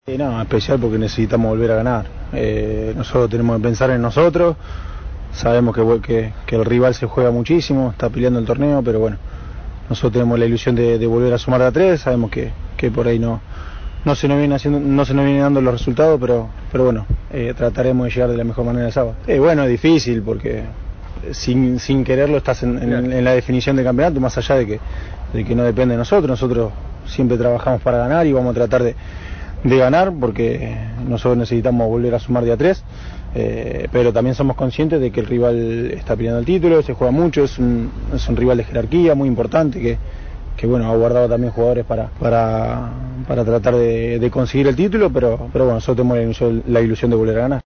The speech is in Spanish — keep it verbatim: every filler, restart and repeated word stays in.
Eh, no, especial porque necesitamos volver a ganar. Eh, nosotros tenemos que pensar en nosotros. Sabemos que, que, que el rival se juega muchísimo, está peleando el torneo, pero bueno, nosotros tenemos la ilusión de, de volver a sumar de a tres. Sabemos que, que por ahí no, no se nos viene haciendo, no se nos vienen dando los resultados, pero, pero bueno, eh, trataremos de llegar de la mejor manera el sábado. Eh, bueno, es difícil porque sin, sin quererlo estás en, en, en la definición del campeonato, más allá de que, de que no depende de nosotros. Nosotros siempre trabajamos para ganar y vamos a tratar de de ganar porque nosotros necesitamos volver a sumar de a tres, eh, pero también somos conscientes de que el rival está peleando el título, se juega mucho, es un, es un rival de jerarquía muy importante que, que bueno, ha guardado también jugadores para, para, para tratar de, de conseguir el título, pero, pero bueno, nosotros tenemos la ilusión, la ilusión de volver a ganar.